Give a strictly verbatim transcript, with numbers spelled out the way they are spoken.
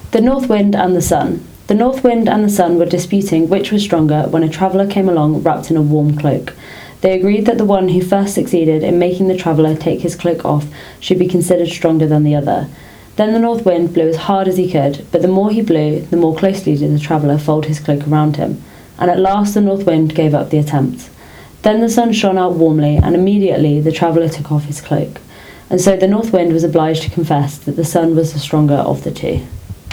The North Wind and the Sun. The North Wind and the Sun were disputing which was stronger when a traveller came along wrapped in a warm cloak. They agreed that the one who first succeeded in making the traveller take his cloak off should be considered stronger than the other. Then the North Wind blew as hard as he could, but the more he blew, the more closely did the traveller fold his cloak around him, and at last the North Wind gave up the attempt. Then the sun shone out warmly, and immediately the traveller took off his cloak, and so the North Wind was obliged to confess that the sun was the stronger of the two.